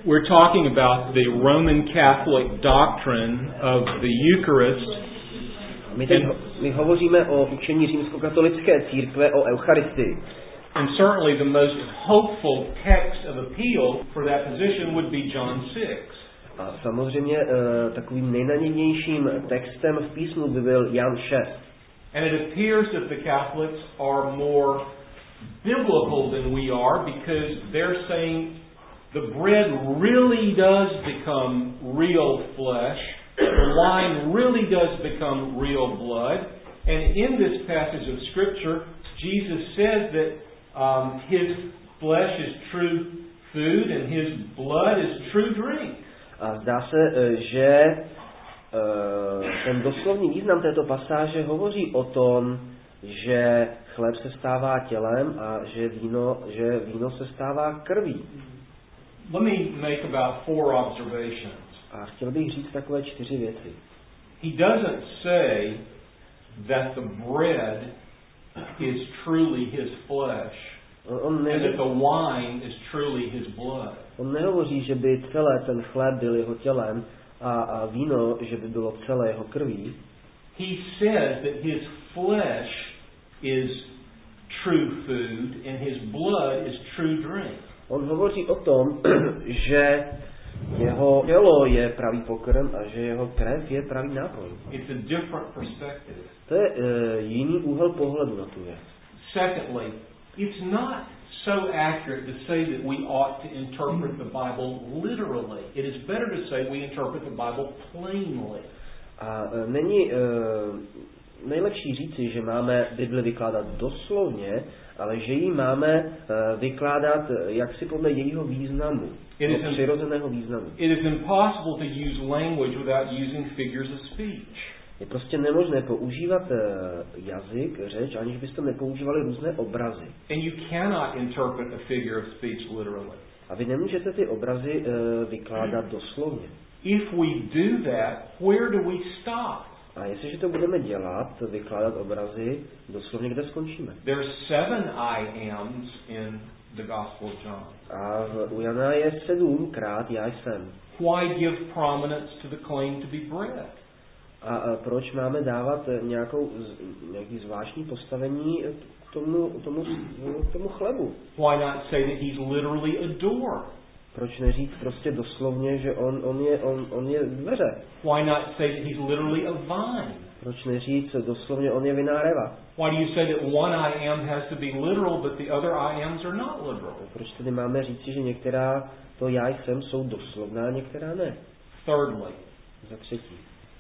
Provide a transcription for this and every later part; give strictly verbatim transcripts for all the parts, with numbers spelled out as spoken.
we're talking about the Roman Catholic doctrine of the Eucharist. My, teď, my hovoříme o učení římskokatolické církve o Eucharistii. And certainly the most hopeful text of appeal for that position would be John six. A samozřejmě uh, takovým nejnadějnějším textem v písmu by byl Jan šest. And it appears that the Catholics are more biblical than we are because they're saying the bread really does become real flesh, the wine really does become real blood, and in this passage of Scripture, Jesus says that um, His flesh is true food and His blood is true drink. A zdá se, že ten doslovný význam této pasáže hovoří o tom, že chléb se stává tělem a že víno, že víno se stává krví. Let me make about four observations. A chtěl bych říct takové čtyři věci. He doesn't say that the bread is truly his flesh. On ne- and that the wine is truly his blood. On nehovoří, že by celé ten chléb byl jeho tělem a, a víno, že by bylo celé jeho krví. He says that his flesh is true food and his blood is true drink. On hovoří o tom, že jeho tělo je pravý pokrm a že jeho krev je pravý nápoj. It's a different perspective. To je uh, jiný úhel pohledu na tu věc. Secondly, it's not so accurate to say that we ought to interpret the Bible literally. It is better to say we interpret the Bible plainly. A uh, není uh, nejlepší říci, že máme Bibli vykládat doslovně, ale že ji máme uh, vykládat jaksi podle jejího významu, it přirozeného významu. It is impossible to use language without using figures of speech. Je prostě nemožné používat uh, jazyk, řeč, aniž byste nepoužívali různé obrazy. And you cannot interpret a figure of speech literally. A vy nemůžete ty obrazy uh, vykládat doslovně. If we do that, where do we stop? A jestliže to budeme dělat, vykládat obrazy, doslovně kde skončíme? There's seven I ams in the Gospel of John. A v, u Jana je sedmkrát já jsem. Why give prominence to the claim to be bread? A, a proč máme dávat nějakou, nějaký zvláštní postavení k tomu, tomu, tomu chlebu? Why not say that he's literally a door? Proč neříct prostě doslovně, že on, on, je, on, on je dveře? Why not say that he's literally a vine? Proč neříct doslovně, on je vináreva? Why do you say that one I am has to be literal, but the other I ams are not literal? Proč tedy máme říci, že některá to já jsem jsou doslovná, některá ne? Thirdly, za třetí.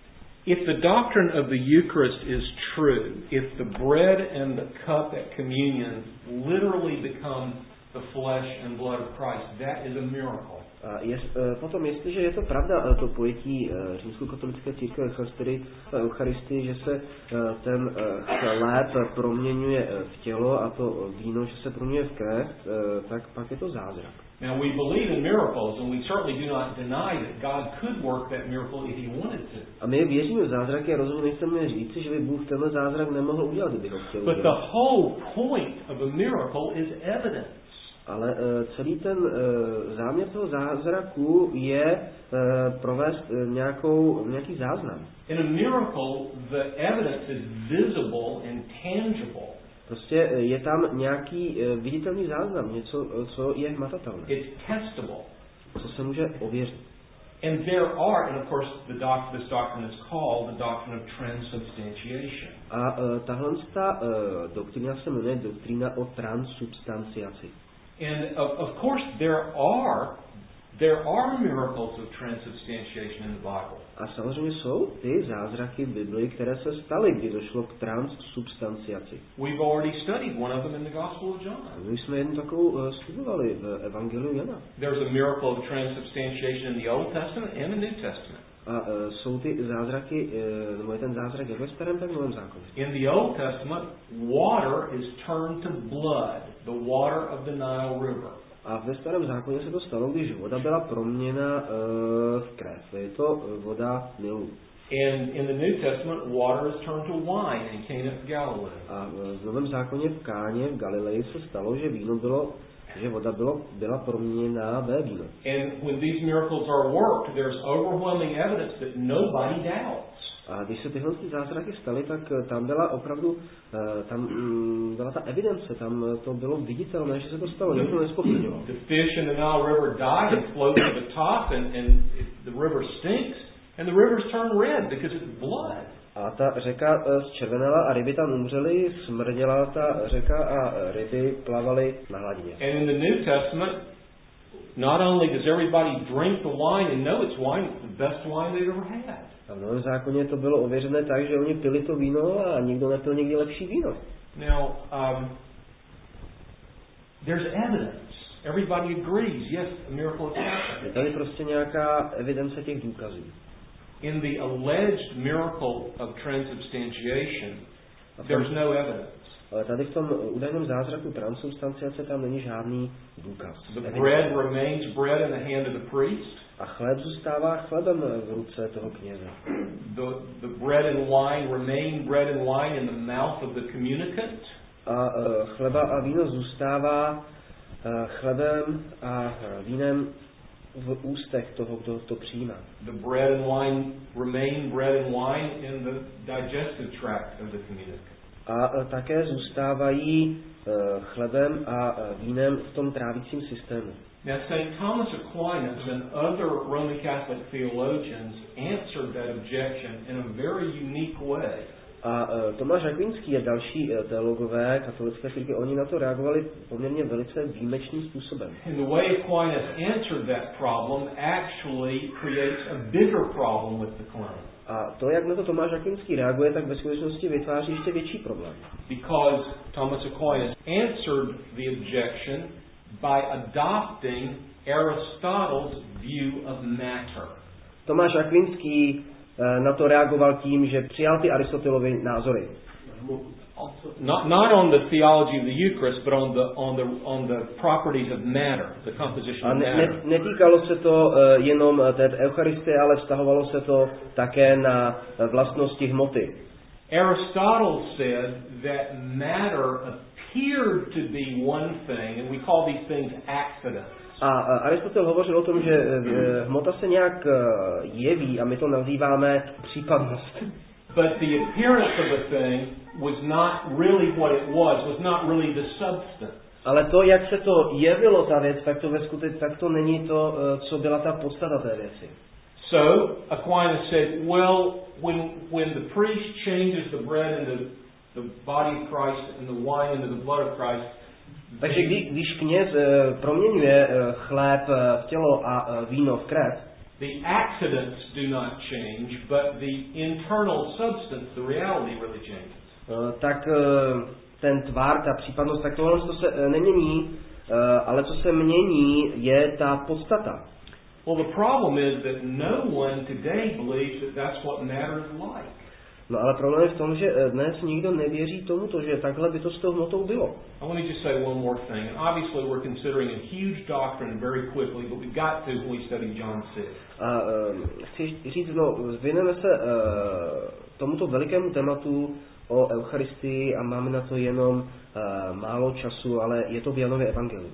If the doctrine of the Eucharist is true, if the bread and the cup at communion literally become the flesh and blood of Christ, that is a miracle. A jest, potom, jestliže je to pravda, to pojetí římskokatolické církve Eucharistii, že se ten chléb proměňuje v tělo a to víno, že se proměňuje v krev, tak pak je to zázrak. Now we believe in miracles and we certainly do not deny that God could work that miracle if he wanted to. A my věříme v zázraky a rozhodně nechceme říci, že by Bůh tenhle zázrak nemohl udělat, kdyby ho chtěl udělat. But the whole point of a miracle is evidence. Ale uh, celý ten uh, záměr toho zázraku je uh, provést uh, nějakou, nějaký záznam. In a miracle, the evidence is visible and tangible. Prostě uh, je tam nějaký uh, viditelný záznam, něco, uh, co je hmatatelné. It's testable. Co se může ověřit. And there are, and of course, the doc, this doctrine is called the doctrine of transubstantiation. A uh, tahle ta uh, doktrína se jmenuje doktrína o transubstanciaci. And of, of course there are there are miracles of transubstantiation in the Bible. A samozřejmě jsou ty zázraky v Bibli, které se staly, kdy došlo k transubstanciaci. We've already studied one of them in the Gospel of John. My jsme jednu takovou uh, studovali v Evangeliu Jana. There's a miracle of transubstantiation in the Old Testament and the New Testament. A uh, jsou ty zázraky, uh, nebo je ten zázrak jak ve Starém, tak v Novém zákoně. In the Old Testament, water is turned to blood, the water of the Nile River. A ve Starém zákoně se to stalo, když voda byla proměněna uh, v krev. Je to uh, voda Nilu. And in the New Testament, water is turned to wine in Cana of Galilee. A v Novém zákoně v Káně v Galileji se stalo, že víno bylo že voda bylo, byla proměněná ve víno. And when these miracles are worked, there's overwhelming evidence that nobody doubts. A když se tyhle zázraky staly, tak tam byla opravdu, tam byla ta evidence, tam to bylo viditelné, že se to stalo, nikdo nezpochybňoval. The fish in the Nile River died and flowed to the top, and, and the river stinks, and the rivers turn red because it's blood. A ta řeka zčervenala a ryby tam umřely, smrděla ta řeka a ryby plavaly na hladině. And in the New Testament, not only does everybody drink the wine and know it's wine, it's the best wine they've ever had. A v Novém zákoně to bylo ověřené tak, že oni pili to víno a nikdo nepil někdy lepší víno. Now, um, there's evidence. Everybody agrees, yes, a miracle has happened. Je tady prostě nějaká evidence těch důkazů. In the alleged miracle of transubstantiation, there's no evidence. Ale tady v tom údajném zázraku transubstanciace tam není žádný důkaz. The bread remains bread in the hand of the priest. A chléb zůstává chlebem v ruce toho kněze. The, the bread and wine remain bread and wine in the mouth of the communicant. A uh, chleba a víno zůstává uh, chlebem a vínem v ústech toho, kdo to přijímá. The bread and wine remain bread and wine in the digestive tract of the communicant. A uh, také zůstávají uh, chlebem a uh, vínem v tom trávicím systému. Now, Saint Thomas Aquinas and other Roman Catholic theologians answered that objection in a very unique way. A uh, Tomáš Akvinský a další uh, teologové katolické církve, oni na to reagovali poměrně velice výjimečným způsobem. And the way Aquinas answered that problem actually creates a bigger problem with the claim. A to, jak na to Tomáš Akvinský reaguje, tak ve skutečnosti vytváří ještě větší problém. Because Thomas Aquinas answered the objection by adopting Aristotle's view of matter. Tomáš Akvinský na to reagoval tím, že přijal ty Aristotelovy názory. Not, not on the theology of the Eucharist, but on the, on the, on the properties of matter, the composition A of ne, matter. ne, netýkalo se to uh, jenom té Eucharistie, ale vztahovalo se to také na vlastnosti hmoty. Aristotle said that matter appeared to be one thing, and we call these things accidents. A Aristotel hovořil o tom, že hmota se nějak jeví a my to nazýváme případnost. But the appearance of a thing was not really what it was, was not really the substance. Ale to, jak se to jevilo ta věc, tak to ve skutečnosti tak to není to, co byla ta podstata té věci. So Aquinas said, well, when when the priest changes the bread into the body of Christ and the wine into the blood of Christ. Takže kdy, když kněz uh, proměňuje uh, chléb uh, v tělo a uh, víno v krev, the accidents do not change, but the internal substance, the reality really changes. Uh, tak uh, ten tvar, ta případnost, tak tohle to se uh, nemění, uh, ale co se mění, je ta podstata. Well, the problem is that no one today believes that that's what matter is like. No ale problém je v tom, že dnes nikdo nevěří tomuto, že takhle by to s tou hmotou bylo. I want to just say one more thing. And obviously we're considering a huge doctrine very quickly, but we've got to when we study John six. A uh, chci říct, no, věnujeme se uh, tomuto velikému tématu o Eucharistii a máme na to jenom uh, málo času, ale je to v Janově evangeliu.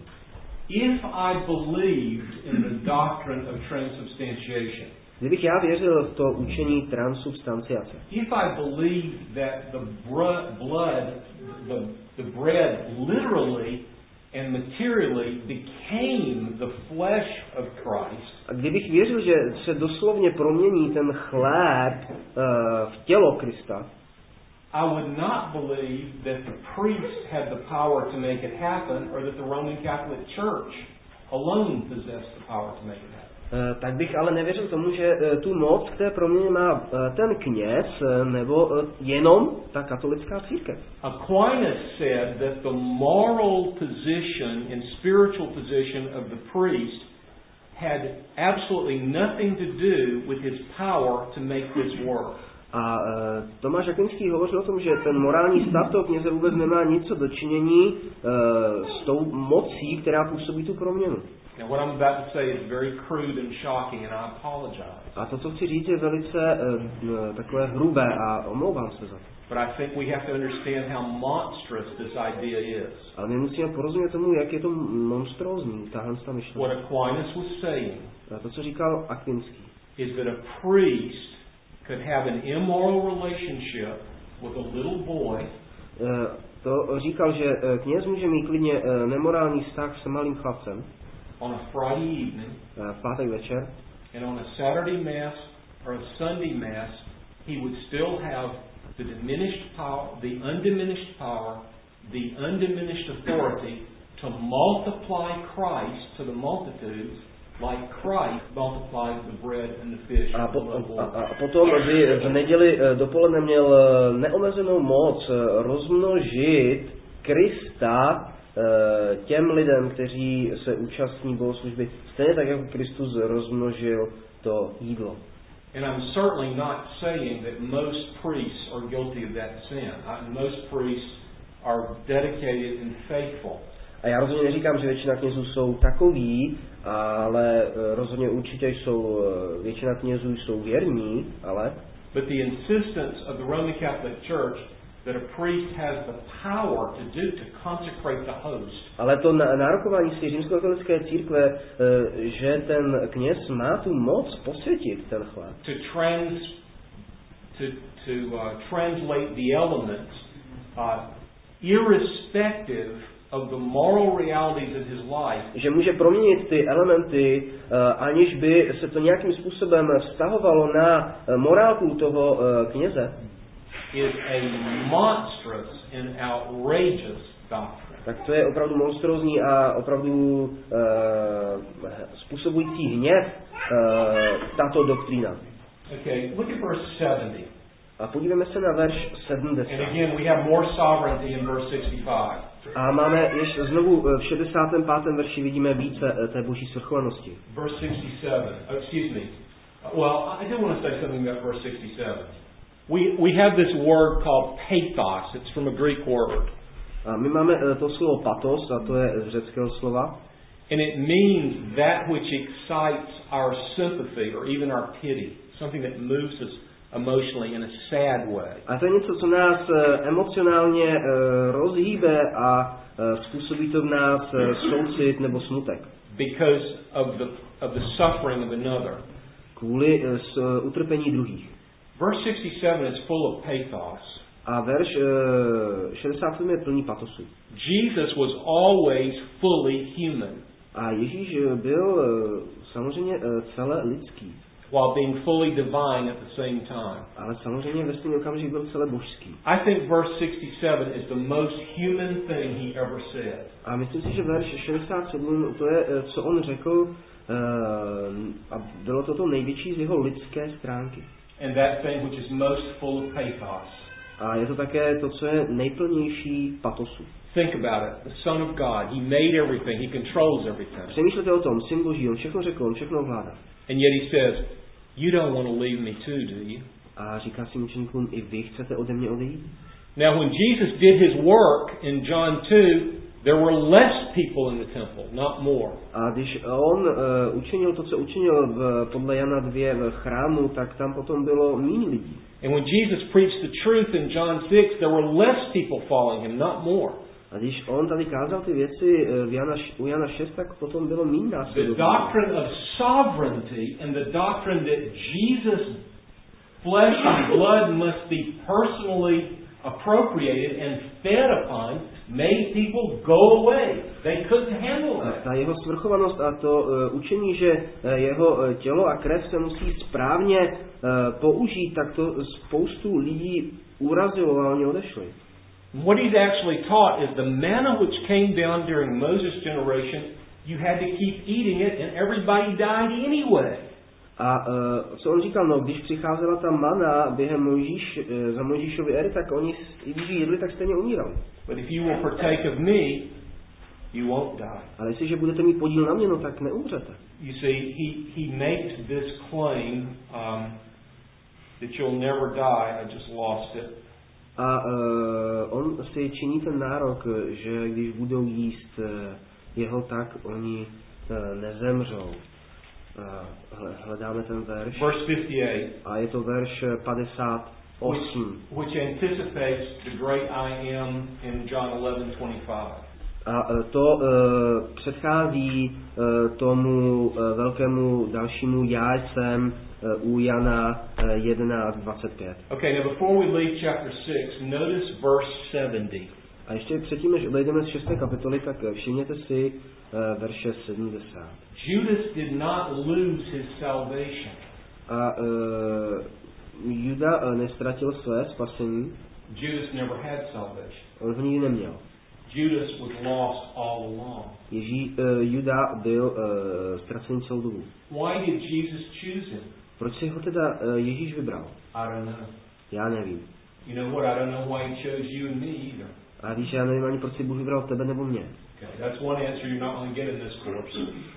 If I believed in the doctrine of transubstantiation, kdybych já věřil v to učení transubstanciace, if I believed that the blood, the, the bread literally and materially became the flesh of Christ, a kdybych věřil, že se doslovně promění ten chléb uh, v tělo Krista, I would not believe that the priest had the power to make it happen, or that the Roman Catholic Church alone possessed the power to make it happen. Uh, tak bych ale nevěřil tomu, že uh, tu moc k té proměně má uh, ten kněz, uh, nebo uh, jenom ta katolická církev. Aquinas said that the moral position and spiritual position of the priest had absolutely nothing to do with his power to make this work. A uh, Tomáš Akvinský hovořil o tom, že ten morální stav toho kněze vůbec nemá nic co dočinění uh, s tou mocí, která působí tu proměnu. Now what I'm about to say is very crude and shocking, and I apologize. A to, co chci říct, je velice uh, takové hrubé a omlouvám se za to. But I think we have to understand how monstrous this idea is. Ale my musíme porozumět tomu, jak je to monstrózní, tahle ta myšlenka. What Aquinas was saying A to, co říkal Akvinský, is that a priest could have an immoral relationship with a little boy. To říkal, že kněz může mít klidně nemorální vztah s malým chlapcem. On a Friday evening. V pátek večer. And on a Saturday mass or a Sunday mass, he would still have the diminished power, the undiminished power, the undiminished authority to multiply Christ to the multitudes, like Christ multiplied the bread and the fish. A, po, a, a potom by v neděli dopoledne měl neomezenou moc rozmnožit Krista těm lidem, kteří se účastní bohoslužby, stejně tak, jako Kristus rozmnožil to jídlo. And I'm certainly not saying that most priests are guilty of that sin. Most priests are dedicated and faithful. A já rozhodně neříkám, že většina knězů jsou takoví, ale rozhodně určitě jsou, většina knězů jsou věrní, ale but the insistence of the Roman Catholic Church that a priest has the power to do to consecrate the host. Ale to nárokování si římskokatolické církve, že ten kněz má tu moc posvětit ten chléb. To trans to to uh, translate the elements uh, irrespective of the moral realities of his life. Že může proměnit ty elementy, uh, aniž by se to nějakým způsobem vztahovalo na morálku toho uh, kněze. Is a monstrous and outrageous doctrine. Tak to je opravdu monstrózní a opravdu uh, způsobující hněv uh, tato doktrína. Okay, look at verse seventy. A podívejme se na verš sedmdesát. And again we have more sovereignty in verse sixty-five. A máme ještě znovu v šedesátém pátém verši vidíme více té boží svrchovanosti. Verse sixty-seven. Oh, excuse me. Well, I do want to say something about verse sixty-seven. We we have this word called pathos. It's from a Greek word. A my máme to slovo patos, a to je z řeckého slova. And it means that which excites our sympathy or even our pity. Something that moves us emotionally in a sad way. A to je něco, co nás emocionálně rozhýbe a způsobí to v nás soucit nebo smutek. Because of the of the suffering of another. Kvůli utrpení druhých. Verse sixty-seven is full of pathos. A verš šedesát sedm je plný patosu. Jesus was always fully human. A Ježíš byl samozřejmě celé lidský. While being fully divine at the same time. Ale samozřejmě ve stejný okamžik byl celé božský. I think verse sixty-seven is the most human thing he ever said. A myslím si, že verš šedesát sedm to je, co on řekl, a bylo to to největší z jeho lidské stránky. And that thing which is most full of pathos. A je to také to, co je nejplnější patosu. Think about it. The Son of God, he made everything, he controls everything. Přemýšlejte o tom, Syn Boží, on všechno řekl, on všechno ovládá. And yet he says, you don't want to leave me too, do you? A říká svým učeníkům, i vy chcete ode mě odejít? Now when Jesus did his work in John two, there were less people in the temple, not more. A když on uh, učinil to, co učinil v, podle Jana dva v chrámu, tak tam potom bylo méně lidí. And when Jesus preached the truth in John six, there were less people following him, not more. A když on tady kázal ty věci v Jana, u Jana šest, tak potom bylo méně následovníků. The doctrine of sovereignty and the doctrine that Jesus' flesh and blood must be personally appropriated and fed upon made people go away. They couldn't handle that. Ta jeho svrchovanost a to uh, učení, že uh, jeho uh, tělo a krev se musí správně uh, použít, tak to spoustu lidí urazilo a oni odešli. What he's actually taught is the manna which came down during Moses' generation, you had to keep eating it and everybody died anyway. A uh, co on říkal, no, když přicházela ta mana během Mojžíš, uh, za Mojžíšovy éry, tak oni, i když ji jedli, tak stejně umírali. But if you will partake of me, you won't die. Ale jestliže budete mít podíl na mě, no tak neumřete. You see, he, he makes this claim um, that you'll never die, I just lost it. A uh, on si činí ten nárok, že když budou jíst uh, jeho, tak oni uh, nezemřou. Uh, hledáme ten verš. Verse fifty-eight. A je to verš padesát osm. Which anticipates the great I am in John eleven twenty-five. A to uh, předchází uh, tomu uh, velkému dalšímu já jsem uh, u Jana uh, jedenáct dvacet pět. Okay, now before we leave chapter six, notice verse seventy. A ještě předtím, než odejdeme z šesté kapitoly, tak všimněte si uh, verše sedmdesát. Judas did not lose his salvation. A uh, Juda uh, nestratil své spasení. Judas never had salvation. On ho nikdy neměl. Judas was lost all along. Ježí, uh, Juda byl uh, ztracený celou dobu. Why did Jesus choose him? Proč si ho teda uh, Ježíš vybral? I don't know. Já nevím. You know what? I don't know why he chose you and me either. A víš, já nevím ani proč si Bůh vybral tebe nebo mě. Okay, that's one answer you're not going to get in this course.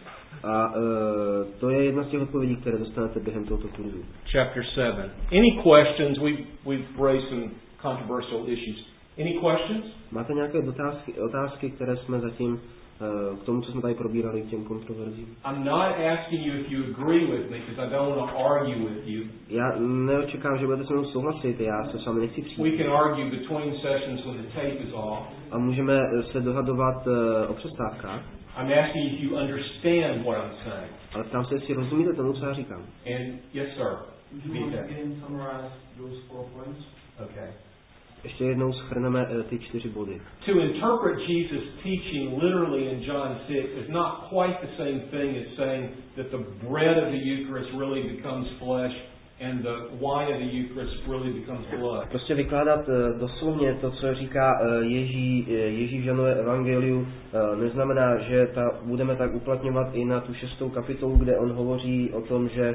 A uh, to je jedna z těch odpovědí, které dostanete během tohoto kurzu. Chapter seven. Any questions? We've, we've raised some controversial issues. Any questions? Máte nějaké otázky, otázky, které jsme zatím uh, k tomu, co jsme tady probírali, k těm kontroverzím? I'm not asking you if you agree with me because I don't want to argue with you. Já neočekávám, že budete se mnou souhlasit, já se s vámi nechci We přijít. can argue between sessions when the tape is off. A můžeme se dohadovat uh, o přestávkách. I'm asking if you understand what I'm saying. Ale ptám se, jestli rozumíte tomu, co já říkám. And yes, sir. Would you once again summarize those four points? Okay. Ještě jednou shrneme uh, ty čtyři body. To interpret Jesus' teaching literally in John six is not quite the same thing as saying that the bread of the Eucharist really becomes flesh and the wine of the Eucharist really becomes blood. Prostě vykládat uh, doslovně to, co říká uh, Ježí, uh, Ježíš v Janové evangeliu, uh, neznamená, že ta, budeme tak uplatňovat i na tu šestou kapitolu, kde on hovoří o tom, že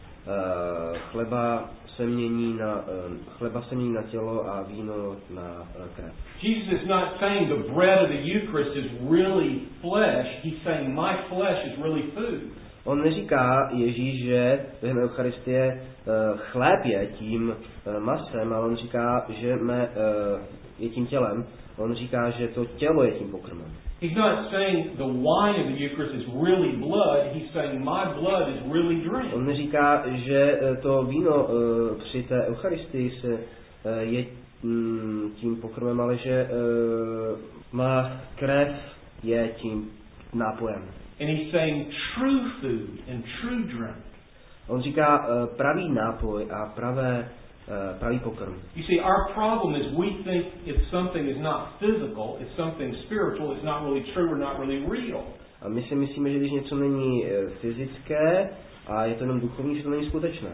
uh, chleba se mění na, uh, chleba se mění na tělo a víno na uh, krev. Jesus is not saying the bread of the Eucharist is really flesh. He's saying my flesh is really food. On neříká Ježíš, že během Eucharistie uh, chléb je tím uh, masem, ale on říká, že mé, uh, je tím tělem. On říká, že to tělo je tím pokrmem. He's not saying the wine of the Eucharist is really blood. He's saying my blood is really drink. On neříká, že uh, to víno uh, při té Eucharistii se, uh, je mm, tím pokrmem, ale že uh, má krev je tím nápojem. And he's saying true food and true drink. On říká uh, pravý nápoj a pravé, uh, pravý pokrm. You see, our problem is we think if something is not physical, it's something spiritual, it's not really true or not really real. A my si myslíme, že když něco není uh, fyzické a je to jenom duchovní, že to není skutečné.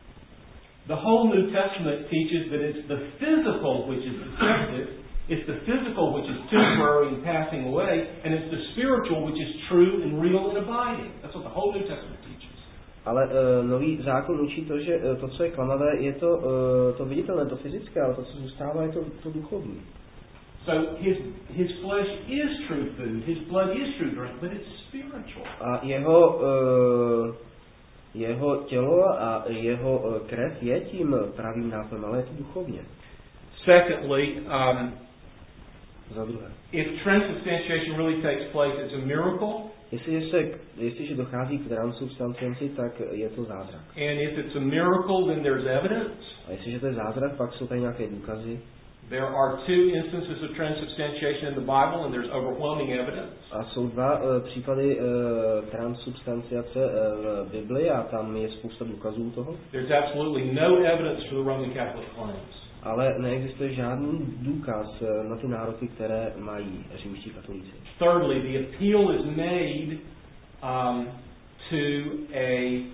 The whole New Testament teaches that it's the physical which is deceptive, it's the physical which is temporary and passing away, and it's the spiritual which is true and real and abiding. That's what the whole New Testament teaches. Ale uh, nový zákon učí to, že uh, to, co je klamavé, je to, uh, to viditelné, to fyzické, ale to, co zůstává, je to, to duchovní. So his his flesh is true food, his blood is true drink, but it's spiritual. A jeho, uh, jeho tělo a jeho uh, krev je tím pravým nápojem, ale je to duchovně. Secondly, um, Za druhé. if transubstantiation really takes place, it's a miracle. Jestliže, se, jestliže dochází k transubstanciaci, tak je to zázrak. And if it's a miracle, then there's evidence. A jestliže to je zázrak, pak jsou tady nějaké důkazy. There are two instances of transubstantiation in the Bible, and there's overwhelming evidence. A jsou dva uh, případy uh, transubstanciace uh, v Bibli a tam je spousta důkazů toho. There's absolutely no evidence for the Roman Catholic claims. Ale neexistuje žádný důkaz uh, na ty nároky, které mají římští katolíci. Thirdly, the appeal is made um, to a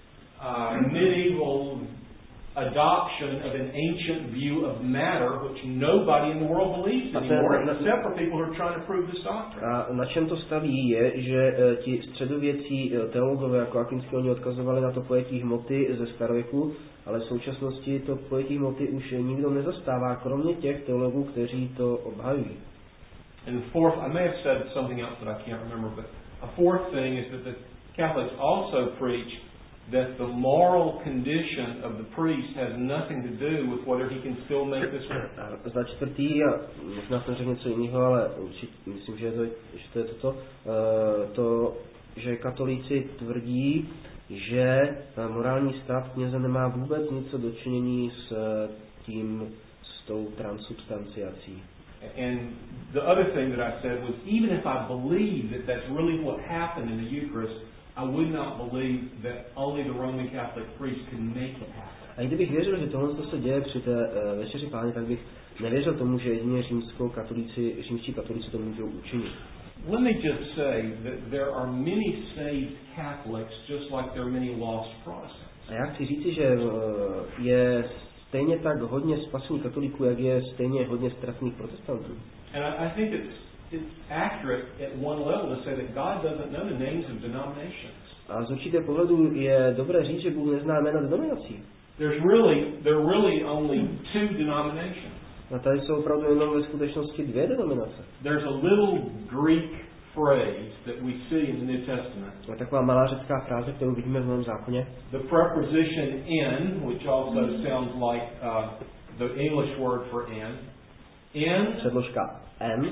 uh, medieval adoption of an ancient view of matter, which nobody in the world believes anymore, except for people who are trying to prove this doctrine. A na čem to staví je, že uh, ti středověcí uh, teologové jako Akvinský, oni odkazovali na to pojetí hmoty ze starověku, ale v současnosti to pojetí hmoty už nikdo nezastává, kromě těch teologů, kteří to obhajují. And the fourth, I may have said something else that I can't remember, but a fourth thing is that the Catholics also preach that the moral condition of the priest has nothing to do with whether he can still make this work. A za čtvrtý, a možná jsem řekl něco jiného, ale určitě myslím, že, to, že to je toto, uh, to, že katolíci tvrdí, že morální stav kněze nemá vůbec nic co dočinění s s tím, s tou transubstanciací. And the other thing that I said was, even if I believe that that's really what happened in the Eucharist, I would not believe that only the Roman Catholic priest can make it happen. A i kdybych věřil, že tohle se děje při té uh, večeři Páně, tak bych nevěřil tomu, že jedině římskokatolíci, římští katolíci to můžou učinit. Let me just say that there are many saved Catholics just like there are many lost Protestants. A já chci říci, že uh, je stejně tak hodně spasných katolíků, jak je stejně hodně ztracených protestantů. And I, I think it's, it's accurate at one level to say that God doesn't know the names of denominations. A z určitého pohledu je dobré říct, že Bůh nezná jména denominací. There's really, there are really only two denominations. A tady jsou opravdu jenom ve skutečnosti dvě denominace. There's a little Greek phrase that we see in the New Testament. Je taková malá řecká fráze, kterou vidíme v Novém zákoně. The preposition in, which also sounds like uh, the English word for in. In. Předložka en.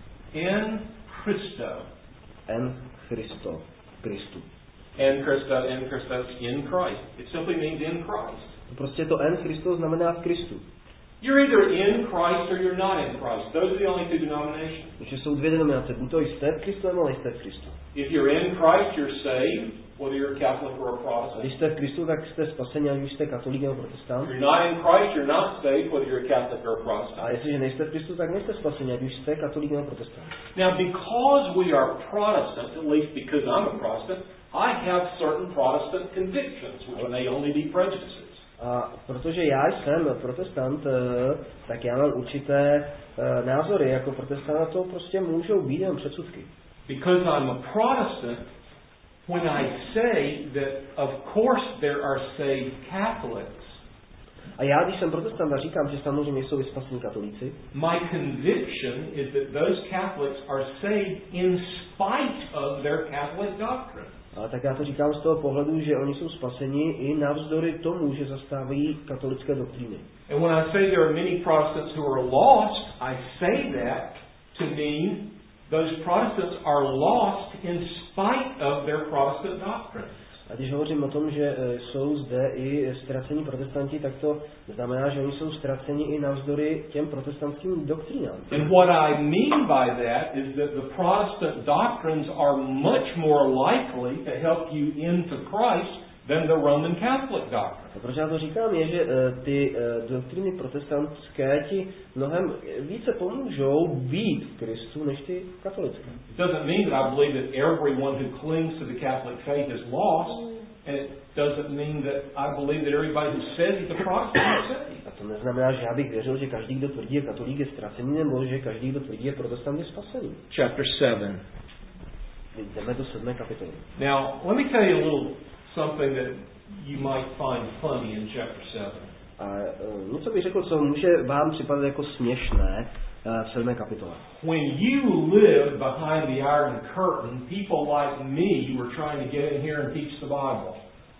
In Christo. En Christo. Kristu. In Christo, in Christos, in Christ. It simply means in Christ. Prostě to en Christo znamená v Kristu. You're either in Christ or you're not in Christ. Those are the only two denominations. Takže jsou dvě denominace. Buď to jste v Kristu, nebo nejste v Kristu. If you're in Christ, you're saved, whether you're a Catholic or a Protestant. Když jste v Kristu, tak jste spaseni, ať už jste katolík nebo protestant. If you're not in Christ, you're not saved, whether you're a Catholic or a Protestant. A jestliže nejste v Kristu, tak nejste spaseni, ať už jste katolík nebo protestant. Now, because we are Protestants, at least because I'm a Protestant, I have certain Protestant convictions, which may only be prejudices. A protože já jsem protestant, tak já mám určité názory jako protestant, a to prostě můžou být jen předsudky. Because I'm a Protestant, when I say that of course there are saved Catholics, a já, když jsem protestant a říkám, že samozřejmě jsou vyspasení katolíci, my conviction is that those Catholics are saved in spite of their Catholic doctrine. ale tak já to říkám z toho pohledu, že oni jsou spaseni i navzdory tomu, že zastávají katolické doktríny. And when I say there are many Protestants who are lost, I say that to mean those Protestants are lost in spite of their Protestant doctrine. A když hovořím o tom, že jsou zde i ztracení protestanti, tak to znamená, že oni jsou ztraceni i navzdory těm protestantským doktrínám. And what I mean by that is that the Protestant doctrines are much more likely to help you into Christ than the Roman Catholic doctrine. A proč já to říkám, je, že uh, ty uh, doktríny protestantské ti mnohem více pomůžou být v Kristu, než ty katolické. It doesn't mean that I believe that everyone who clings to the Catholic faith is lost, and it doesn't mean that I believe that everybody who says he's a Protestant is saved. A to neznamená, že já bych věřil, že každý, kdo tvrdí je katolík, je ztracený, nebo že každý, kdo tvrdí je protestant, je spasený. Chapter seven. Jdeme do sedmé kapitoly. Now, let me tell you a little something that you might find funny in chapter seven. A uh, něco bych řekl, co může vám připadat jako směšné uh, v sedmé kapitole. When you live behind the Iron Curtain, people like me were trying to get in here and teach the Bible.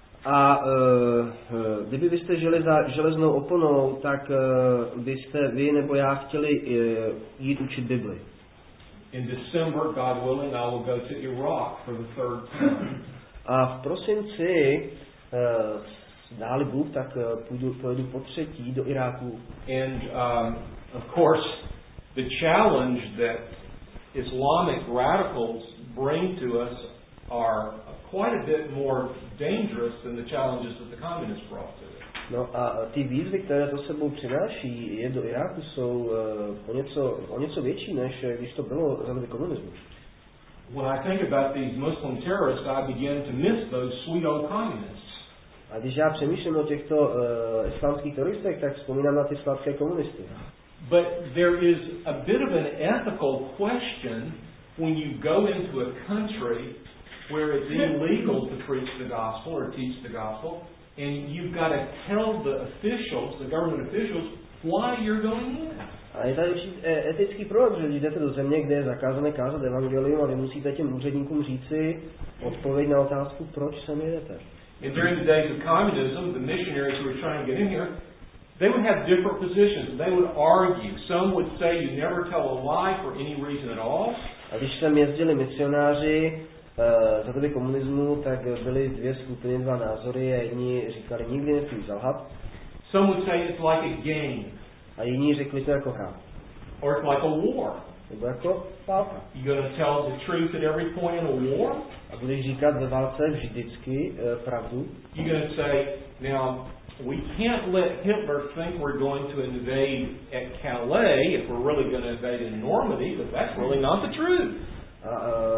A uh, uh, kdyby byste žili za železnou oponou, tak uh, byste vy nebo já chtěli uh, jít učit Bibli. In December, God willing, I will go to Iraq for the third time. A v prosinci, uh, dáli Bůh, tak uh, půjdu, pojedu po třetí do Iráku. And um, of course, the challenge that Islamic radicals bring to us are quite a bit more dangerous than the challenges that the communists brought to us. No a ty výzvy, které to sebou přináší je do Iráku, jsou uh, o, něco, o něco větší, než když to bylo za doby komunismu. When I think about these Muslim terrorists, I begin to miss those sweet old communists. A když já přemýšlím o těchto uh, islámských teroristech, tak vzpomínám na ty sladké komunisty. But there is a bit of an ethical question when you go into a country where it's illegal to preach the gospel or teach the gospel, and you've got to tell the officials, the government officials, why you're going in. A je tady určitý etický problém, že když jdete do země, kde je zakázané kázat evangelium, a vy musíte těm úředníkům říci odpověď na otázku, proč sem jedete. And during the days of communism, the missionaries who were trying to get in here, they would have different positions. They would argue. Some would say you never tell a lie for any reason at all. A když sem jezdili misionáři uh, za doby komunismu, tak byly dvě skupiny, dva názory a jedni říkali, nikdy nesmí zalhat. Some would say it's like a game. A jiní řekli to jako hra. Or it's like a war. Nebo jako válka. You going to tell the truth at every point in a war? A budeš říkat ve válce vždycky uh, pravdu? You going to say, now, we can't let Hitler think we're going to invade at Calais if we're really going to invade in Normandy, but that's really not the truth. A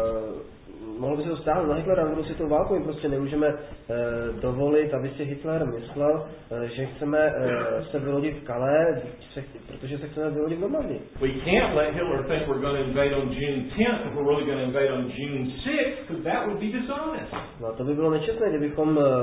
uh, mohlo by se to stát na Hitlera druhou světovou válku, my prostě nemůžeme uh, dovolit, aby si Hitler myslel, uh, že chceme uh, se vylodit v Calais, se, protože se chceme vylodit v Normandii. We can't let Hitler think we're going to invade on June tenth if we're really going to invade on June sixth, because that would be dishonest. No a to by bylo nečestné, kdybychom uh,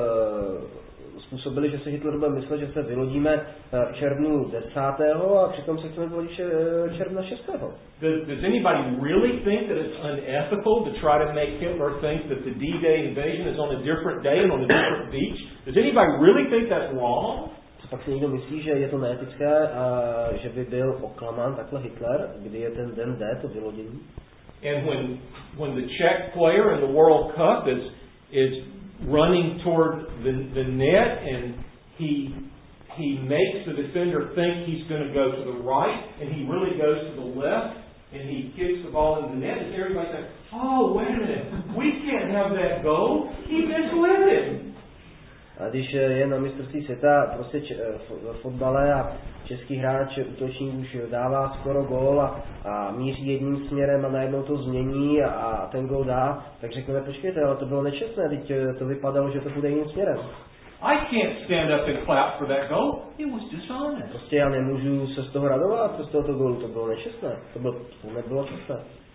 způsobili, že se Hitler bude myslet, že se vylodíme v červnu desátého a přitom se chceme vylodit června šestého Does, does anybody really think that it's unethical to try to make Hitler think that the D-Day invasion is on a different day and on a different beach? Does anybody really think that's wrong? Co pak si někdo myslí, že je to neetické a že by byl oklamán takhle Hitler, kdy je ten den D, to vylodění? And when when the Czech player in the World Cup is is running toward the, the net and he he makes the defender think he's going to go to the right and he really goes to the left and he kicks the ball in the net and everybody's like, oh, wait a minute, we can't have that goal. He misled him. A když je na mistrovství světa prostě č, v fotbale a český hráč, útočník už dává skoro gól a, a míří jedním směrem a najednou to změní a ten gól dá, tak řekneme, počkejte, ale to bylo nečestné, teď to vypadalo, že to bude jiným směrem. I can't stand up and clap for that goal. It was dishonest. Prostě já nemůžu se z toho radovat, z tohoto gólu, to bylo nečestné, to, bylo, to nebylo čestné.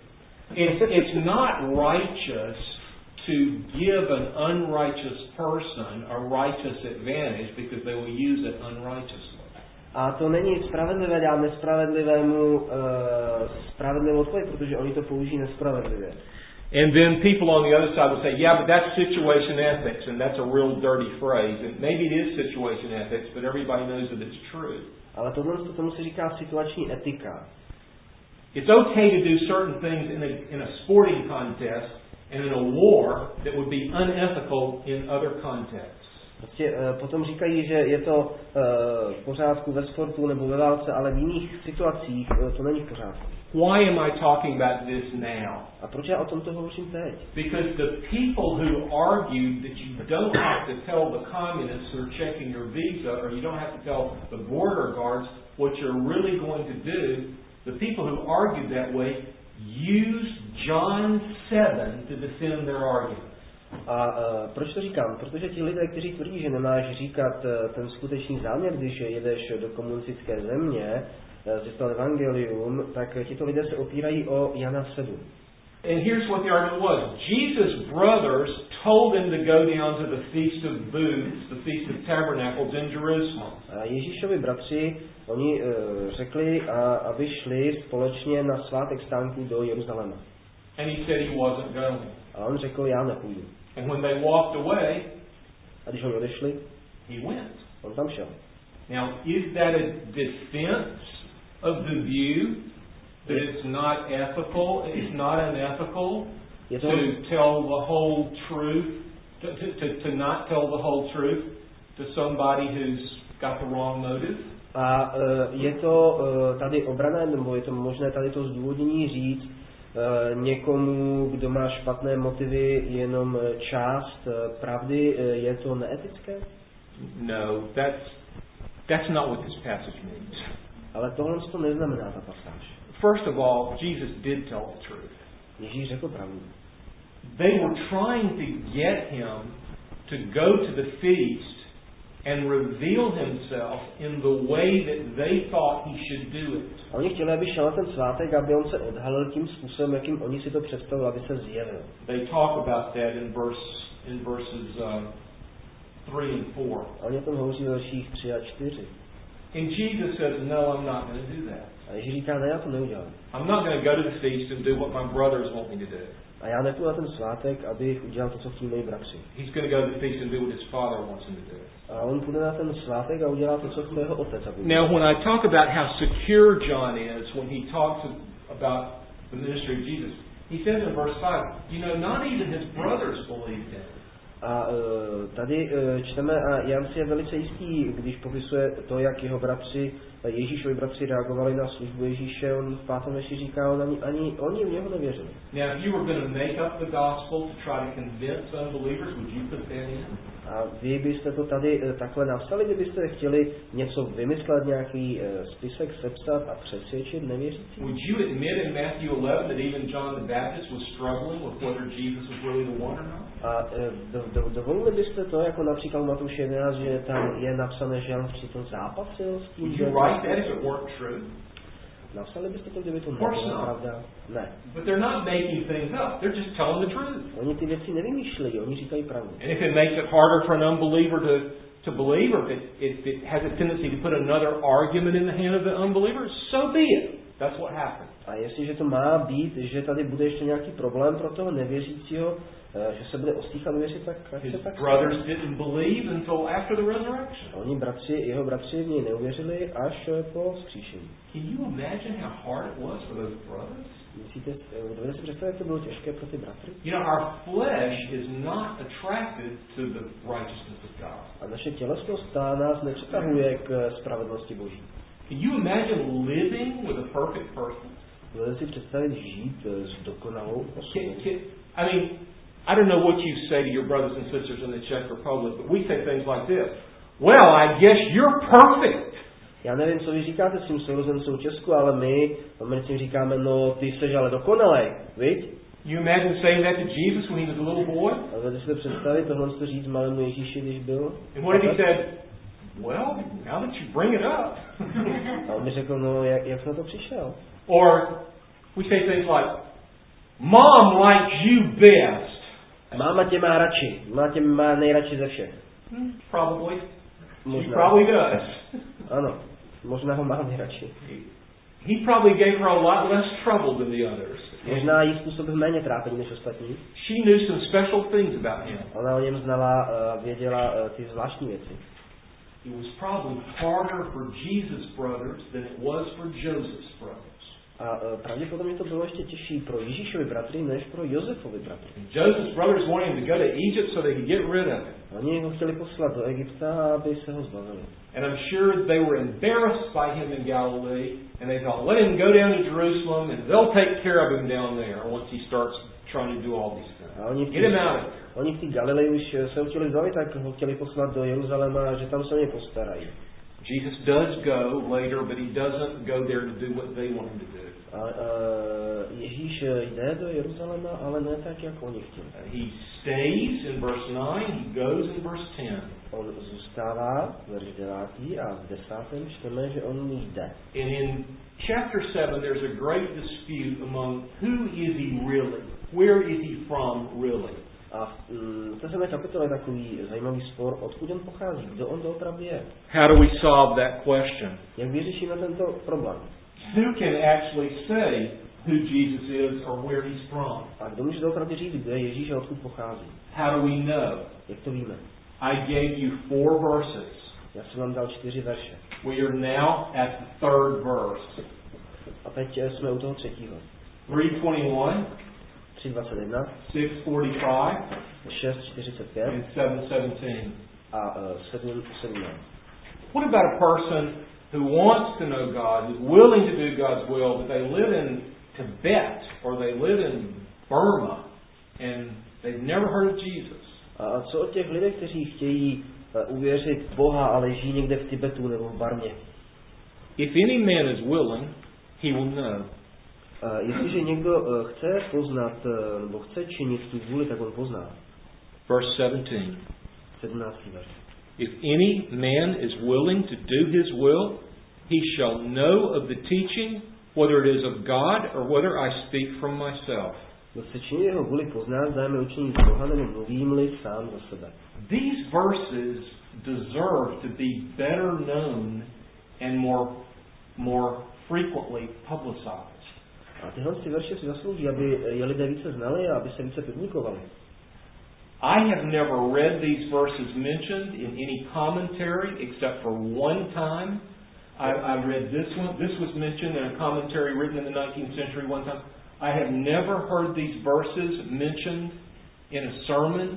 It's, it's not righteous to give an unrighteous person a righteous advantage because they will use it unrighteously. A to není spravedlivé dát nespravedlivému uh, spravedlivou odpověď, protože oni to použijí nespravedlivě. And then people on the other side will say, yeah, but that's situation ethics, and that's a real dirty phrase. And maybe it is situation ethics, but everybody knows that it's true. Ale tohle to tomu se říká situační etika. It's okay to do certain things in a, in a sporting contest and in a war that would be unethical in other contexts. Prostě uh, potom říkají, že je to uh, v pořádku ve sportu nebo ve válce, ale v jiných situacích uh, to není v pořádku. Why am I talking about this now? A proč já o tomto hovořím teď? Because the people who argued that you don't have to tell the communists who are checking your visa, or you don't have to tell the border guards what you're really going to do, the people who argued that way used John seven to defend their argument. A uh, proč to říkám? Protože ti lidé, kteří tvrdí, že nemáš říkat uh, ten skutečný záměr, když jedeš do komunistické země, uh, zjistil evangelium, tak tito lidé se opírají o Jana sedm. And here's what the argument was. Jesus' brothers told him to go down to the Feast of Booths, the Feast of Tabernacles in Jerusalem. A Ježíšovi bratři, oni uh, řekli, a, aby šli společně na svátek stánků do Jeruzaléma. And he said he wasn't going. A on řekl, já nepůjdu. And when they walked away, a když oni odešli, he went. On tam šel. Now, is that a defense of the view that it's not ethical, it's not unethical to tell the whole truth, to, to, to, to not tell the whole truth to somebody who's got the wrong motive? A uh, je to uh, tady obrana, nebo je to možné tady to zdůvodnění říct uh, někomu, kdo má špatné motivy, jenom část uh, pravdy, uh, je to neetické? No, that's that's not what this passage means. Ale tohle to neznamená ta pasáž. First of all, Jesus did tell the truth. Ježíš řekl pravdu. They were trying to get him to go to the feast and reveal himself in the way that they thought he should do it. A oni chtěli, aby šel na ten svátek, aby on se odhalil tím způsobem, jakým oni si to představili, aby se zjevil. They talk about that in verse in verses uh, three and four. A oni o tom hovoří ve verších tři a čtyři. And Jesus says, "No, I'm not going to do that." A Ježíš říká, ne, já to neudělám. I'm not going to go to the feast and do what my brothers want me to do. A já nepůjdu na ten svátek, abych udělal to, co chtějí moji bratři. He's going to go to the feast and do what his father wants him to do. A on půjde na ten svátek a udělá to, co chce jeho otec, aby udělal. Now, when I talk about how secure John is when he talks about the ministry of Jesus, he says in verse five, you know, not even his brothers believed him. A tady čteme, a Jan si je velice jistý, když popisuje to, jak jeho bratři, Ježíšovi bratři reagovali na službu Ježíše, on v pátém verši říká, on ani, ani oni v něho nevěřili. Now, if you were going to make up the gospel to try to convince unbelievers, would you put that in? A vy byste to tady takhle napsali, kdybyste chtěli něco vymyslet, nějaký spisek sepsat a přesvědčit nevěřící? Would you admit in Matthew eleven that even John the Baptist was struggling with whether Jesus was really the one or not? A do, do, dovolili byste to, jako například v Matouši jedenáct, že tam je napsané, že Jan přitom zápasil s tím, Would že... you write that if it weren't true? Napsali byste to, kdyby to nebyla pravda? Ne. But they're not making things up. They're just telling the truth. Oni ty věci nevymýšlejí, oni říkají pravdu. And if it makes it harder for an unbeliever to, to believe, or if it, if it has a tendency to put another argument in the hand of the unbeliever, so be it. That's what happened. A jestliže to má být, že tady bude ještě nějaký problém pro toho nevěřícího, že se bude ostýchat věřit, tak ať se tak... Brothers didn't believe until after the resurrection. Oni bratři, jeho bratři v něj neuvěřili až po vzkříšení. Can you imagine how hard it was for those brothers? Myslíte, dovedete si představit, jak to bylo těžké pro ty bratry? You know, our flesh is not attracted to the righteousness of God. A naše tělesnost nás nepřitahuje k spravedlnosti Boží. Can you imagine living with a perfect person? Dovedete si představit žít s dokonalou osobou? I mean, I don't know what you say to your brothers and sisters in the Czech Republic, but we say things like this. Well, I guess you're perfect. Já nevím, co vy říkáte svým sourozencům v Česku, ale my v Americe říkáme, no, ty jsi ale dokonalej, viď? You imagine saying that to Jesus when he was a little boy? A můžete si to představit, tohle to říct malému Ježíši, když byl? And what did he say? Well, now that you bring it up. A on mi řekl, no, jak, jak jsi na to přišel? Or we say things like, Mom likes you best. Máma tě má radši, má tě má nejradši ze všech. Hmm, probably. Možná. She probably does. Ano, možná ho má nejradši. He probably gave her a lot less trouble than the others. Možná jí způsobil méně trápení než ostatní. She knew some special things about him. Ona o něm znala, uh, věděla uh, ty zvláštní věci. It was probably harder for Jesus' brothers than it was for Joseph's brothers. A uh, pravděpodobně to bylo ještě těžší pro Ježíšovi bratry, než pro Josefovi bratry. Joseph's brothers wanted him to go to Egypt so they could get rid of him. Oni ho chtěli poslat do Egypta, aby se ho zbavili. And I'm sure they were embarrassed by him in Galilee, and they thought, let him go down to Jerusalem, and they'll take care of him down there once he starts trying to do all these things. A oni Get him out of there. Oni v té Galileji už se ho chtěli zbavit, tak ho chtěli poslat do Jeruzaléma, že tam se o ně postarají. Jesus does go later, but he doesn't go there to do what they want him to do. A uh, Ježíš jde do Jeruzaléma, ale ne tak, jak oni chtěli. He stays in verse nine, he goes in verse ten. On zůstává, verš devátý, a v desátém čteme, že on jde. And in chapter seven, there's a great dispute among who is he really? Where is he from really? A v té samé kapitole je takový zajímavý spor, odkud on pochází, kdo on doopravdy je. How do we solve that question? Jak vyřešíme tento problém? Who can actually say who Jesus is or where he's from? A kdo může doopravdy říct, kde je Ježíš a odkud pochází? How do we know? Jak to víme? I gave you four verses. Já jsem vám dal čtyři verše. We are now at the third verse. A teď jsme u toho třetího. three twenty-one, tři dvacet jedna, six forty-five, šest čtyřicet pět and seven seventeen. a uh, sedm sedmnáct. What about a person who wants to know God, who's willing to do God's will, but they live in Tibet or they live in Burma and they've never heard of Jesus? A co o těch lidech, kteří chtějí uh, uvěřit v Boha, ale žijí někde v Tibetu nebo v Barmě? If any man is willing, he will know. Uh, jestliže někdo uh, chce poznat, uh, nebo chce činit tu vůli, tak on pozná. Verse seventeen. sedmnáctý verš. If any man is willing to do his will, he shall know of the teaching, whether it is of God or whether I speak from myself. Kdo se činí jeho vůli pozná, zdáme učení z Boha, nebo mluvím-li sám za sebe. These verses deserve to be better known and more, more frequently publicized. A tyhle ty verše si zaslouží, aby je lidé více znali a aby se více publikovali. I have never read these verses mentioned in any commentary except for one time. I, I read this one. This was mentioned in a commentary written in the nineteenth century one time. I have never heard these verses mentioned in a sermon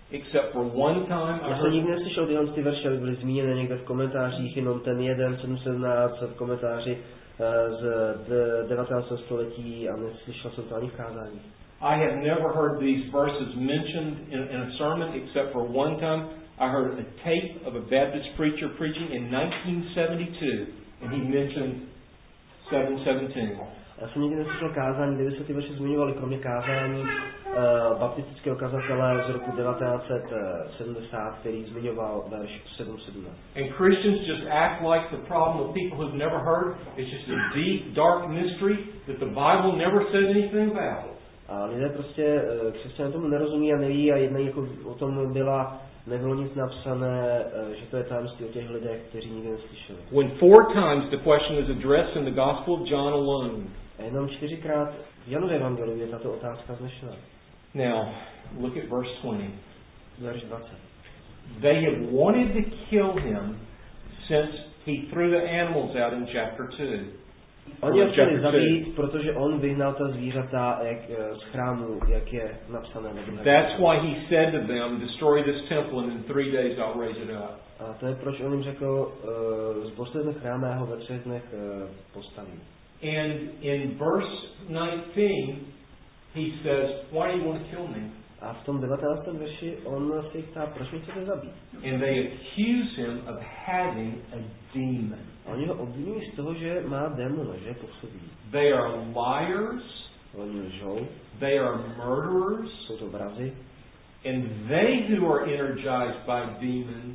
except for one time. I Já jsem nikdy neslyšel tyhle ty verše, aby byly zmíněny někde v komentářích, jenom ten jeden, sedm sedmnáct v komentáři z devatenáctého století a neslyšel jsem to ani v kázání. I have never heard these verses mentioned in, in a sermon except for one time. I heard a tape of a Baptist preacher preaching in nineteen seventy-two, and he mentioned seven seventeen. Já jsem nikdy neslyšel kázání, kde by se ty verše zmiňovaly, kromě kázání uh, baptistického kazatele z roku devatenáct set sedmdesát, který zmiňoval verš sedm sedmnáct. And Christians just act like the problem of people who've never heard is just a deep, dark mystery that the Bible never says anything about. A lidé prostě, uh, křesťané tomu nerozumí a neví a jednají jako o tom byla, nebylo nic napsané, uh, že to je tajemství o těch lidech, kteří nikdy neslyšeli. When four times the question is addressed in the Gospel of John alone. A jenom čtyřikrát v Janově evangeliu je tato otázka znešená. Now, look at verse twenty. Verš dvacet. They have wanted to kill him since he threw the animals out in chapter two. Oni ho chtěli zabít, protože on vyhnal ta zvířata jak, z chrámu, jak je napsané na druhé. That's why he said to them, destroy this temple and in three days I'll raise it up. A to je proč on jim řekl, uh, zbořte ten chrám a já ho ve třech dnech uh, postavím. And in verse nineteen, he says, why do you want to kill me? A v tom devatenáctém verši on se jich ptá, proč mě chcete zabít? And they accuse him of having a demon. A oni ho obvinují z toho, že má démona, že je působí. They are liars. Oni lžou. They are murderers. Jsou to vrazi. And they who are energized by demons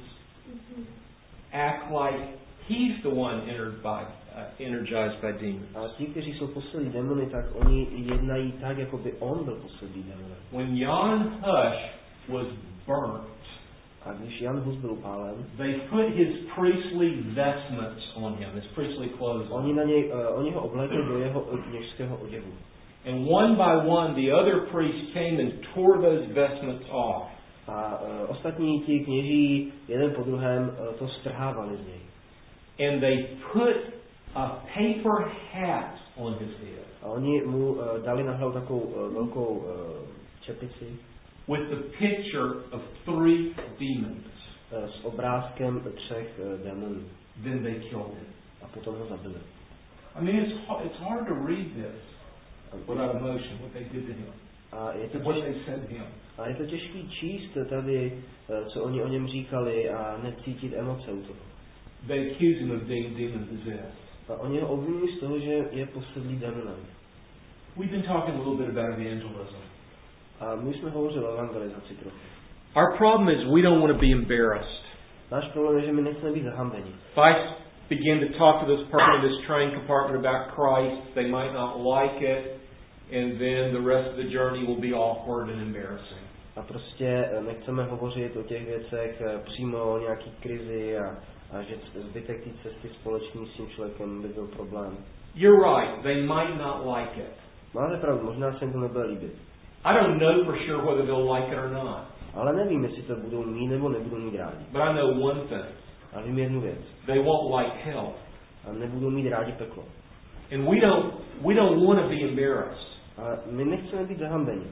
act like he's the one entered by, uh, energized by demons. A ti, kteří jsou posedlí démony, tak oni jednají tak, jako by on byl posedlý démonem. When Jan Hus was burnt, a když Jan Hus byl upálen, they put his priestly vestments on him, his priestly clothes on. Oni na něj, uh, oni ho oblékli do jeho kněžského oděvu. And one by one, the other priests came and tore those vestments off. A uh, ostatní ti kněží jeden po druhém uh, to strhávali z něj. And they put a paper hat on his head. A oni mu uh, dali na hlavu takovou uh, velkou uh, čepici with the picture of three demons. Uh, s obrázkem třech uh, démonů. Then they killed him. A potom ho zabili. I mean, it's hard, it's hard to read this without emotion, what they did to him. A je to what they said to him. A je to těžký číst tady, uh, co oni o něm říkali a necítit emoce u toho. They accuse him of being demon possessed. A oni ho obvinují z toho, že je posedlý démonem. We've been talking a little bit about evangelism. A my jsme hovořili o evangelizaci trochu. Our problem is we don't want to be embarrassed. Náš problém je, že my nechceme být zahambeni. If I begin to talk to this person in this train compartment about Christ, they might not like it, and then the rest of the journey will be awkward and embarrassing. A prostě nechceme hovořit o těch věcech přímo o nějaký krizi a, a že zbytek té cesty společný s tím člověkem by byl problém. You're right, they might not like it. Máte pravdu, možná se jim to nebude líbit. I don't know for sure whether they'll like it or not. Ale nevím, jestli to budou mít nebo nebudou mít rádi. But I know one thing. A vím jednu věc. They won't like hell. A nebudou mít rádi peklo. And we don't we don't want to be embarrassed. A my nechceme být zahambeni.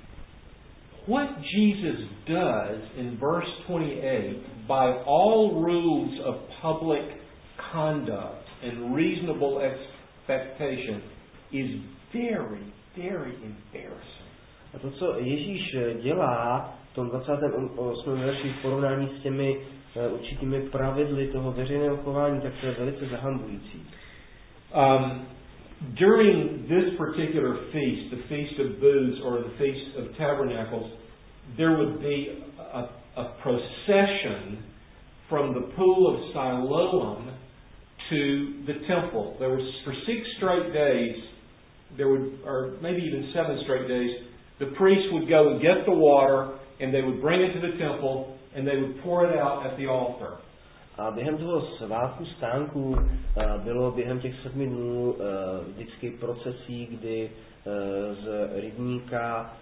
What Jesus does in verse twenty-eight, by all rules of public conduct and reasonable expectation, is very, very embarrassing. A to, co Ježíš dělá v tom dvacátém osmém verši v porovnání s těmi uh, určitými pravidly toho veřejného chování, tak to je velice zahambující. Um, during this particular feast, the Feast of Booths or the Feast of Tabernacles, there would be a, a procession from the pool of Siloam to the temple. There was, for six straight days, there would, or maybe even seven straight days, the priests would go and get the water, and they would bring it to the temple, and they would pour it out at the altar. A během toho svátku stánku bylo během těch sedmi dnů vždycky procesí, kdy z rybníka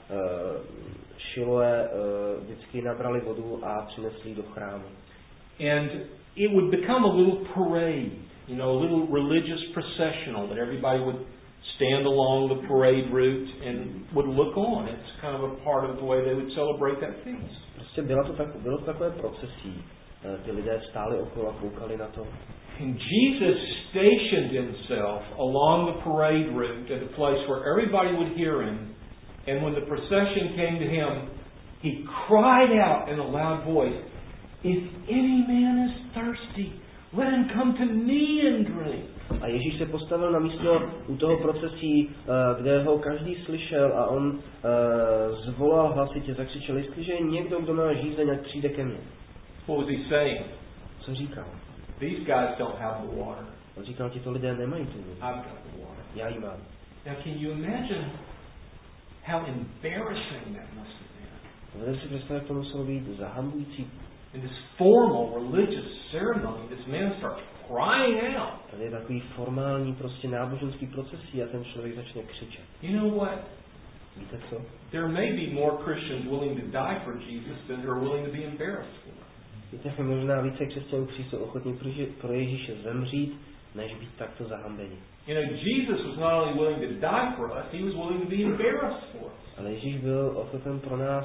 Šiloé vždycky nabrali vodu a přinesli do chrámu. And it would become a little parade, you know, a little religious processional that everybody would stand along the parade route and would look on. It's kind of a part of the way they would celebrate that feast. Prostě bylo to, tak, bylo to takové procesí. Ty lidé stáli okolo a koukali na to. And Jesus stationed himself along the parade route at a place where everybody would hear him. And when the procession came to him, he cried out in a loud voice, "If any man is thirsty, let him come to me and drink." A Ježíš se postavil na místo u toho procesí, kde ho každý slyšel a on uh, zvolal hlasitě, zakřičel, jestliže je někdo, kdo má žízeň, ať přijde ke mně. What was he saying? Co říkal? These guys don't have the water. On říkal, tito lidé nemají tu vodu. I've got the water. Já ji mám. Now can you imagine how embarrassing that must have been? Můžete si představit, jak to muselo být zahambující. In this formal religious ceremony, this man starts crying out. Tady je takový formální, prostě náboženský procesí a ten člověk začne křičet. You know what? Víte co? There may be more Christians willing to die for Jesus than who are willing to be embarrassed for him. Víte, možná více křesťanů, kteří jsou ochotní pro Ježíše zemřít, než být takto zahambeni. You know, Jesus was not only willing to die for us, he was willing to be embarrassed for us. Ale Ježíš byl ochoten pro nás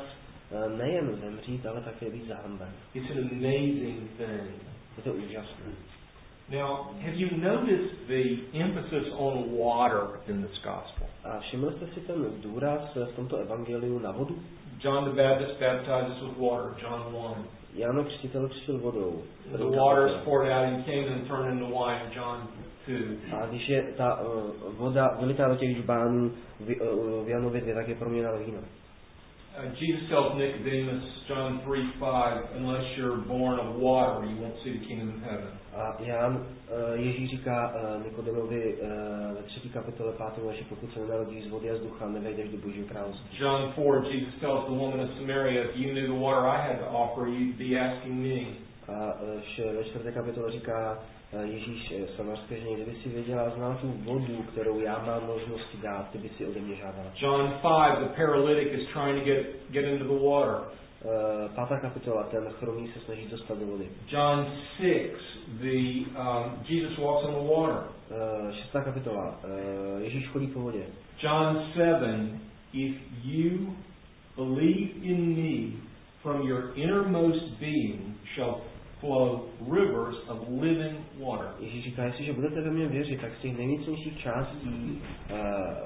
nejen zemřít, ale také být zahamben. It's an amazing thing. Je to úžasné. Now, have you noticed the emphasis on water in this gospel? A všimli jste si ten důraz v tomto evangeliu na vodu? John the Baptist baptizes with water, John one. Jan Křtitel křtil vodou. The water is poured out in Canaan and turned into wine, John two. A když je ta uh, voda vylitá do těch žbánů v, uh, v Janově dvě, tak je proměněna na víno. Uh, Jesus tells Nicodemus, John three five, unless you're born of water, you won't see the kingdom of heaven. A Jan, uh, Ježíš říká uh, Nikodemovi uh, ve třetí kapitole pátém verši, pokud se nenarodíš z vody a z ducha, nevejdeš do Božího království. John four, Jesus tells the woman of Samaria, if you knew the water I had to offer, you'd be asking me. A uh, ve čtvrté kapitole říká uh, Ježíš uh, samarské ženě, kdyby si věděla, znala tu vodu, kterou já mám možnosti dát, ty by si ode mě žádala. John five, the paralytic is trying to get, get into the water. Uh, pátá kapitola, ten chromý se snaží dostat do vody. John six, the um, Jesus walks on the water. Uh, šestá kapitola, uh, Ježíš chodí po vodě. John seven, if you believe in me, from your innermost being shall flow rivers of living water. Ježíš říká, jestliže budete ve mně věřit, tak z těch nejvnitřnějších částí uh,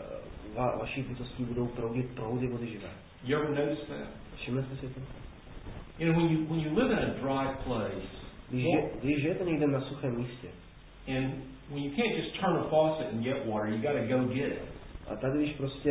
va, vaší bytostí budou proudit proudy vody živé. You ever notice that? Všimli jste si to? You know, when you when you live in a dry place, Když, je, když žijete někde na suchém místě, and when you can't just turn a faucet and get water, you got to go get it. a tady, když prostě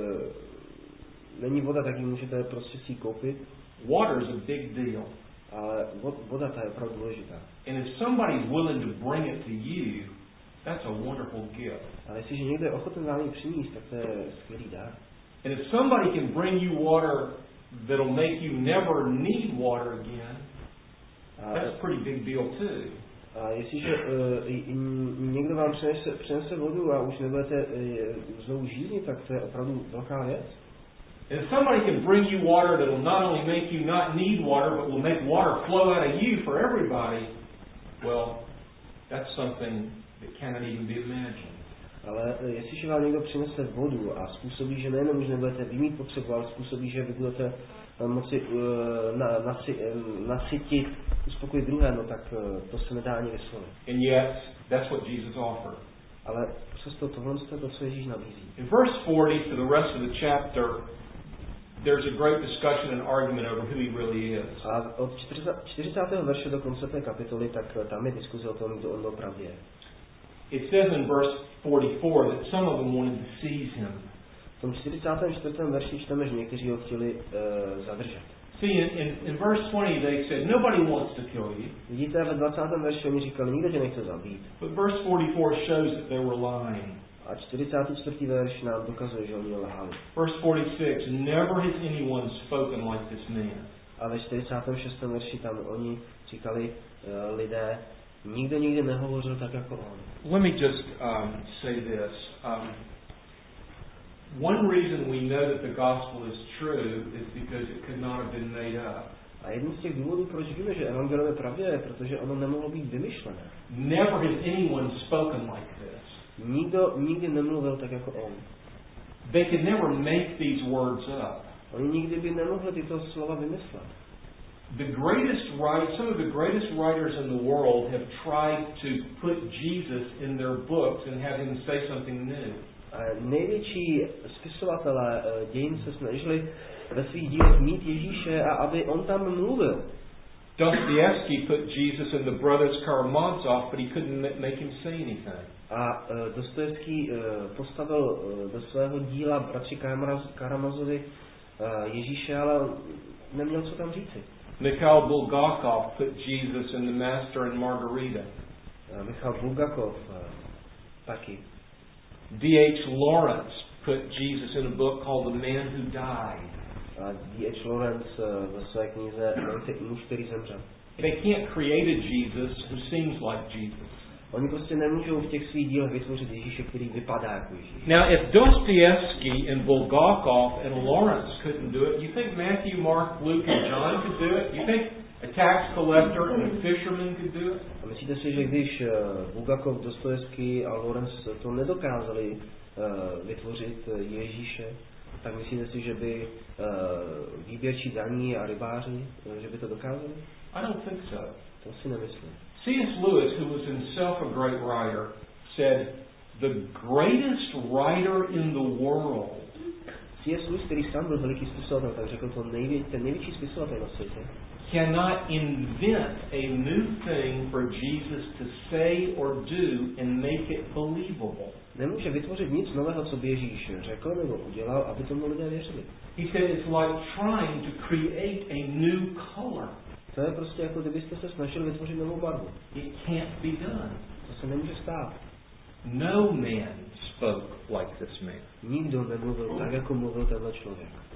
uh, není voda, tak ji můžete prostě si ji koupit. Water is a big deal. Ale voda ta je opravdu důležitá. And if somebody's willing to bring it to you, that's a wonderful gift. Ale jestliže někdo je ochoten vám ji přinést, tak to je skvělý dar. And if somebody can bring you water that'll make you never need water again, that's a pretty big deal too. A jestliže uh, někdo vám přinese, přinese vodu a už nebudete uh, znovu žít, tak to je opravdu velká věc. And if somebody can bring you water that will not only make you not need water, but will make water flow out of you for everybody, well, that's something that cannot even be imagined. Ale jestliže vám někdo přinese vodu a způsobí, že nejenom už nebudete vy mít potřebu, ale způsobí, že vy budete moci uh, na, nasi, uh, nasytit, uspokojit druhé, no tak uh, to se nedá ani vyslovit. And yet, that's what Jesus offered. Ale přesto tohle je to, co Ježíš nabízí. In verse forty, for the rest of the chapter, there's a great discussion and argument over who he really is. A od čtyřicátého verše do konce té kapitoly, tak tam je diskuze o tom, kdo on opravdu je. It says in verse forty-four that some of them wanted to seize him. V tom čtyřicátém čtvrtém verši čteme, že někteří ho chtěli uh, zadržet. See, in, in, in verse twenty they said, nobody wants to kill you. Vidíte, ve dvacátém verši oni říkali, nikdo tě nechce zabít. But verse forty-four shows that they were lying. A čtyřicátý čtvrtý verš nám dokazuje, že oni lhali. Verse forty-six, never has anyone spoken like this man. A ve čtyřicátém šestém verši tam oni říkali uh, lidé, nikdo nikdy nehovořil tak jako on. Let me just um, say this. Um, one reason we know that the gospel is true is because it could not have been made up. A jeden z těch důvodů, proč víme, že evangelium je pravdivé, protože ono nemohlo být vymyšlené. Never has anyone spoken like this. Nikdo nikdy nemluvil tak jako on. They could never make these words up. Oni nikdy by nemohli tyto slova vymyslet. The greatest write, some of the greatest writers in the world have tried to put Jesus in their books and have him say something new. A největší spisovatelé dějin se snažili ve svých dílech mít Ježíše a aby on tam mluvil. Dostoevsky put Jesus in the Brothers Karamazov, but he couldn't make him say anything. A uh, Dostojevský uh, postavil uh, do svého díla bratři Karamazovi uh, Ježíše, ale neměl co tam říci. Mikhail Bulgakov put Jesus in The Master and Margarita. Uh, Michal Bulgakov uh, taky. D H Lawrence put Jesus in a book called The Man Who Died. A D H Lawrence uh, ve své knize Muž, který zemřel. They can't create a Jesus who seems like Jesus. Oni prostě nemůžou v těch svých dílech vytvořit Ježíše, který vypadá jako Ježíš. Now, if Dostoevsky and Bulgakov and Lawrence couldn't do it, you think Matthew, Mark, Luke, and John could do it? You think a tax collector and a fisherman could do it? A myslíte si, že když uh, Bulgakov, Dostojevský a Lawrence to nedokázali uh, vytvořit uh, Ježíše, tak myslíte si, že by uh, výběrčí daní a rybáři, uh, že by to dokázali? I don't think so. To si nemyslím. C S Lewis, who was himself a great writer, said, the greatest writer in the world C S Lewis, který sám byl veliký spisovatel, tak řekl to nejvě, ten největší spisovatel na světě, cannot invent a new thing for Jesus to say or do and make it believable. Nemůže vytvořit nic nového, co by Ježíš řekl nebo udělal, aby tomu lidé věřili. He said it's like trying to create a new color. To je prostě jako kdybyste se snažili vytvořit novou barvu. It can't be done. To se nemůže stát. No man spoke like this man. Nikdo nemluvil tak, jako mluvil tenhle člověk.